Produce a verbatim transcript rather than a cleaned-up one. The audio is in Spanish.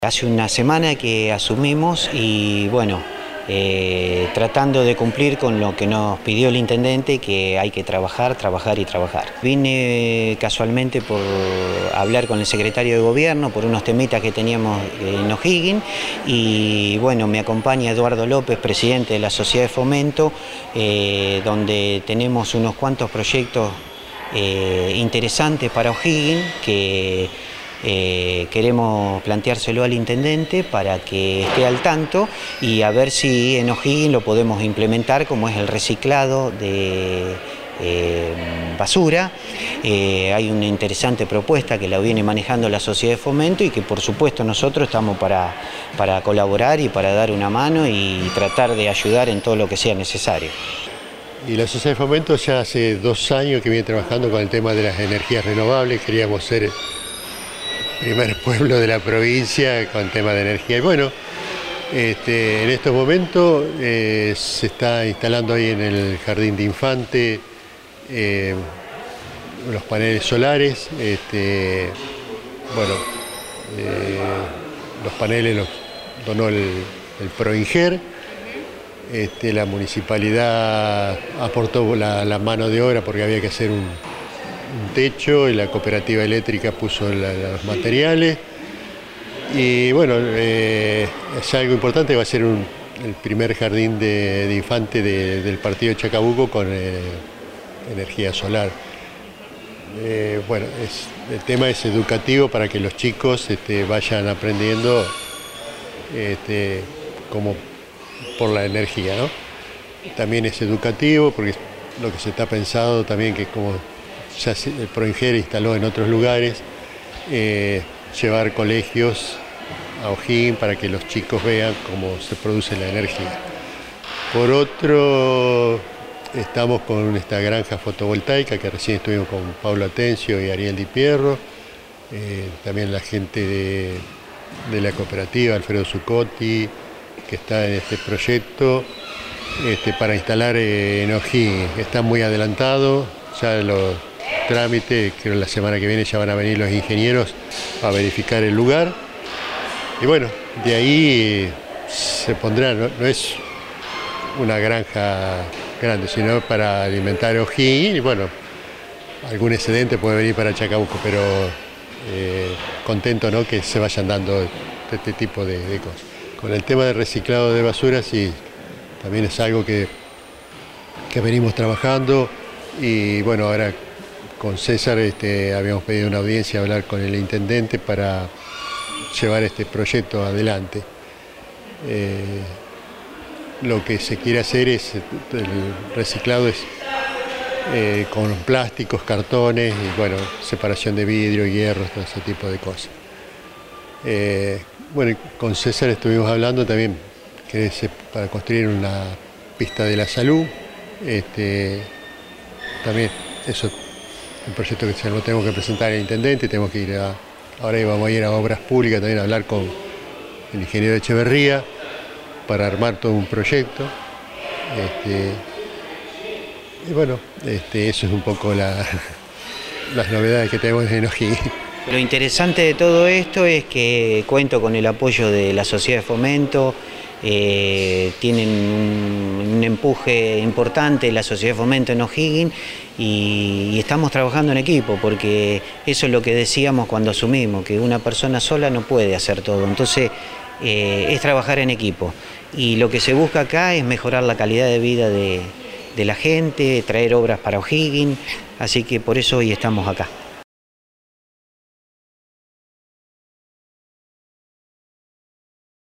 Hace una semana que asumimos y bueno, eh, tratando de cumplir con lo que nos pidió el intendente, que hay que trabajar, trabajar y trabajar. Vine casualmente por hablar con el secretario de gobierno por unos temitas que teníamos en O'Higgins y bueno, me acompaña Eduardo López, presidente de la Sociedad de Fomento, eh, donde tenemos unos cuantos proyectos eh, interesantes para O'Higgins que Eh, queremos planteárselo al intendente para que esté al tanto y a ver si en O'Higgins lo podemos implementar, como es el reciclado de eh, basura. Eh, hay una interesante propuesta que la viene manejando la Sociedad de Fomento y que por supuesto nosotros estamos para, para colaborar y para dar una mano y tratar de ayudar en todo lo que sea necesario. Y la Sociedad de Fomento ya hace dos años que viene trabajando con el tema de las energías renovables. Queríamos ser primer pueblo de la provincia con tema de energía. Y bueno, este, en estos momentos eh, se está instalando ahí en el jardín de infante eh, los paneles solares. Este, bueno, eh, los paneles los donó el, el Proinger. Este, la municipalidad aportó la, la mano de obra porque había que hacer un un techo y la cooperativa eléctrica puso la, los materiales y bueno, eh, es algo importante, va a ser un, el primer jardín de, de infante de, del partido de Chacabuco con eh, energía solar. Eh, bueno, es, el tema es educativo para que los chicos este, vayan aprendiendo este, como por la energía, ¿no? También es educativo porque lo que se está pensado también que como ya el Proinger instaló en otros lugares, eh, llevar colegios a O'Higgins para que los chicos vean cómo se produce la energía. Por otro, estamos con esta granja fotovoltaica que recién estuvimos con Pablo Atencio y Ariel Di Pierro, eh, también la gente de, de la cooperativa, Alfredo Zucotti, que está en este proyecto este, para instalar eh, en O'Higgins. Está muy adelantado, ya los trámite, creo que la semana que viene ya van a venir los ingenieros a verificar el lugar y bueno, de ahí se pondrá, no, no es una granja grande, sino para alimentar O'Higgins y bueno, algún excedente puede venir para Chacabuco, pero eh, contento, ¿no?, que se vayan dando este tipo de, de cosas. Con el tema del reciclado de basura, sí, también es algo que, que venimos trabajando y bueno, ahora con César este, habíamos pedido una audiencia a hablar con el intendente para llevar este proyecto adelante. Eh, lo que se quiere hacer es, el reciclado es eh, con plásticos, cartones y bueno, separación de vidrio, hierro, todo ese tipo de cosas. Eh, bueno, con César estuvimos hablando también que es para construir una pista de la salud. Este, también eso un proyecto que se lo tenemos que presentar al intendente, tenemos que ir a, ahora vamos a ir a Obras Públicas también a hablar con el ingeniero Echeverría para armar todo un proyecto. Este, y bueno, este, eso es un poco la, las novedades que tenemos en O'Higgins. Lo interesante de todo esto es que cuento con el apoyo de la Sociedad de Fomento. Eh, tienen un, un empuje importante la Sociedad de Fomento en O'Higgins y, y estamos trabajando en equipo porque eso es lo que decíamos cuando asumimos, que una persona sola no puede hacer todo, entonces eh, es trabajar en equipo y lo que se busca acá es mejorar la calidad de vida de, de la gente, traer obras para O'Higgins, así que por eso hoy estamos acá.